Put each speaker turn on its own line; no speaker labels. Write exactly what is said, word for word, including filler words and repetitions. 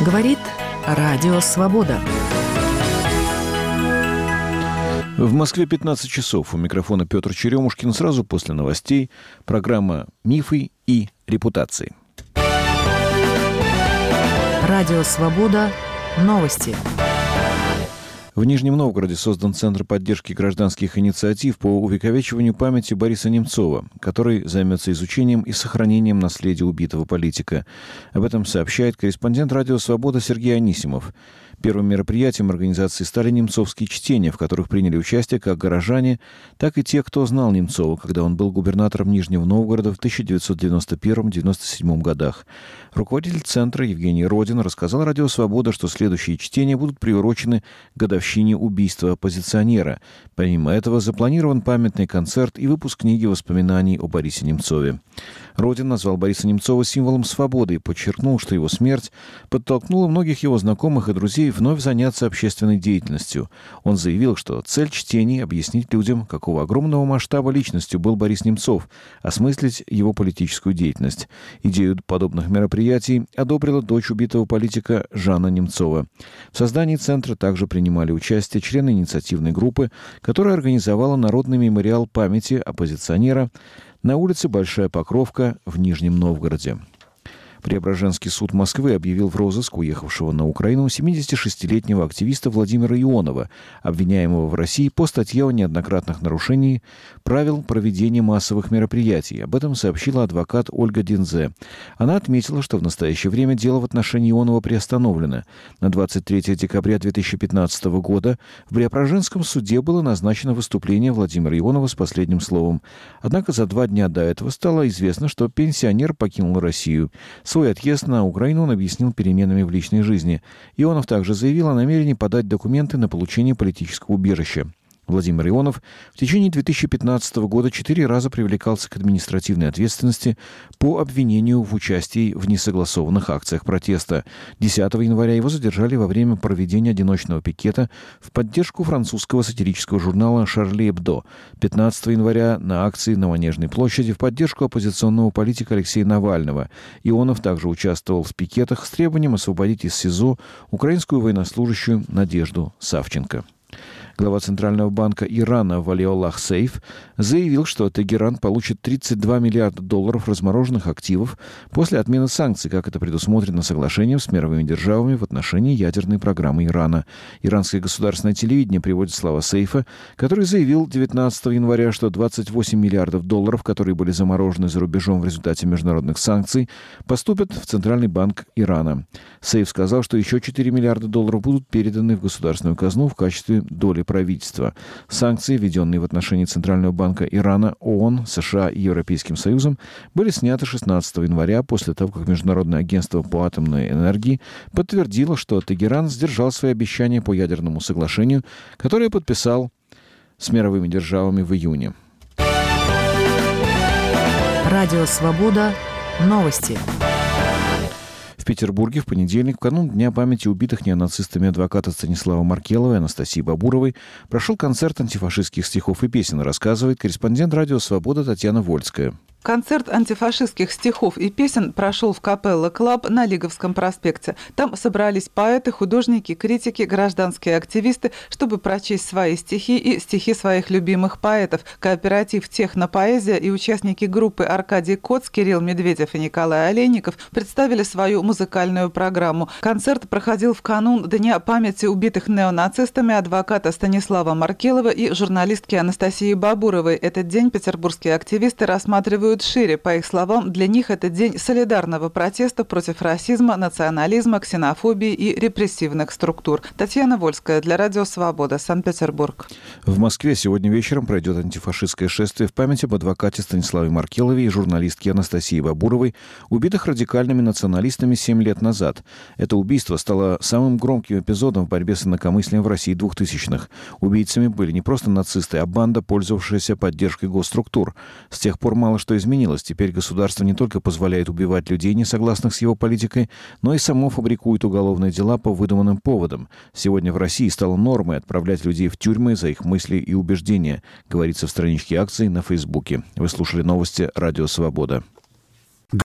Говорит Радио Свобода.
В Москве пятнадцать часов. У микрофона Петр Черемушкин. Сразу после новостей программа «Мифы и репутации».
Радио Свобода. Новости.
В Нижнем Новгороде создан Центр поддержки гражданских инициатив по увековечиванию памяти Бориса Немцова, который займется изучением и сохранением наследия убитого политика. Об этом сообщает корреспондент Радио Свобода Сергей Анисимов. Первым мероприятием организации стали немцовские чтения, в которых приняли участие как горожане, так и те, кто знал Немцова, когда он был губернатором Нижнего Новгорода в тысяча девятьсот девяносто первом — девяносто седьмом годах. Руководитель центра Евгений Родин рассказал Радио Свобода, что следующие чтения будут приурочены к годовщине убийства оппозиционера. Помимо этого, запланирован памятный концерт и выпуск книги воспоминаний о Борисе Немцове. Родин назвал Бориса Немцова символом свободы и подчеркнул, что его смерть подтолкнула многих его знакомых и друзей вновь заняться общественной деятельностью. Он заявил, что цель чтений — объяснить людям, какого огромного масштаба личностью был Борис Немцов, осмыслить его политическую деятельность. Идею подобных мероприятий одобрила дочь убитого политика Жанна Немцова. В создании центра также принимали участие члены инициативной группы, которая организовала народный мемориал памяти оппозиционера на улице Большая Покровка в Нижнем Новгороде. Преображенский суд Москвы объявил в розыск уехавшего на Украину семидесятишестилетнего активиста Владимира Ионова, обвиняемого в России по статье о неоднократных нарушениях правил проведения массовых мероприятий. Об этом сообщила адвокат Ольга Динзе. Она отметила, что в настоящее время дело в отношении Ионова приостановлено. На двадцать третьего декабря две тысячи пятнадцатого года в Преображенском суде было назначено выступление Владимира Ионова с последним словом. Однако за два дня до этого стало известно, что пенсионер покинул Россию. Свой отъезд на Украину он объяснил переменами в личной жизни. Ионов также заявил о намерении подать документы на получение политического убежища. Владимир Ионов в течение две тысячи пятнадцатого года четыре раза привлекался к административной ответственности по обвинению в участии в несогласованных акциях протеста. десятого января его задержали во время проведения одиночного пикета в поддержку французского сатирического журнала «Шарли Эбдо». пятнадцатого января на акции на Манежной площади в поддержку оппозиционного политика Алексея Навального. Ионов также участвовал в пикетах с требованием освободить из СИЗО украинскую военнослужащую Надежду Савченко. Глава Центрального банка Ирана Валиоллах Сейф заявил, что Тегеран получит тридцать два миллиарда долларов размороженных активов после отмены санкций, как это предусмотрено соглашением с мировыми державами в отношении ядерной программы Ирана. Иранское государственное телевидение приводит слова Сейфа, который заявил девятнадцатого января, что двадцать восемь миллиардов долларов, которые были заморожены за рубежом в результате международных санкций, поступят в Центральный банк Ирана. Сейф сказал, что еще четыре миллиарда долларов будут переданы в государственную казну в качестве доли правительства. Санкции, введенные в отношении Центрального банка Ирана, ООН, США и Европейским Союзом, были сняты шестнадцатого января после того, как Международное агентство по атомной энергии подтвердило, что Тегеран сдержал свои обещания по ядерному соглашению, которое подписал с мировыми державами в июне.
Радио Свобода. Новости.
В Петербурге в понедельник, в канун Дня памяти убитых неонацистами адвоката Станислава Маркелова и Анастасии Бабуровой, прошел концерт антифашистских стихов и песен, рассказывает корреспондент Радио Свобода Татьяна Вольская.
Концерт антифашистских стихов и песен прошел в Капелла Клаб на Лиговском проспекте. Там собрались поэты, художники, критики, гражданские активисты, чтобы прочесть свои стихи и стихи своих любимых поэтов. Кооператив «Технопоэзия» и участники группы Аркадий Коц, Кирилл Медведев и Николай Олейников представили свою музыкальную программу. Концерт проходил в канун Дня памяти убитых неонацистами адвоката Станислава Маркелова и журналистки Анастасии Бабуровой. Этот день петербургские активисты рассматривают шире. По их словам, для них это день солидарного протеста против расизма, национализма, ксенофобии и репрессивных структур. Татьяна Вольская для Радио Свобода, Санкт-Петербург.
В Москве сегодня вечером пройдет антифашистское шествие в память об адвокате Станиславе Маркелове и журналистке Анастасии Бабуровой, убитых радикальными националистами семь лет назад. Это убийство стало самым громким эпизодом в борьбе с инакомыслием в России двухтысячных. Убийцами были не просто нацисты, а банда, пользовавшаяся поддержкой госструктур. С тех пор мало что изменилось. Теперь государство не только позволяет убивать людей, не согласных с его политикой, но и само фабрикует уголовные дела по выдуманным поводам. Сегодня в России стало нормой отправлять людей в тюрьмы за их мысли и убеждения, говорится в страничке акции на Фейсбуке. Вы слушали новости Радио Свобода.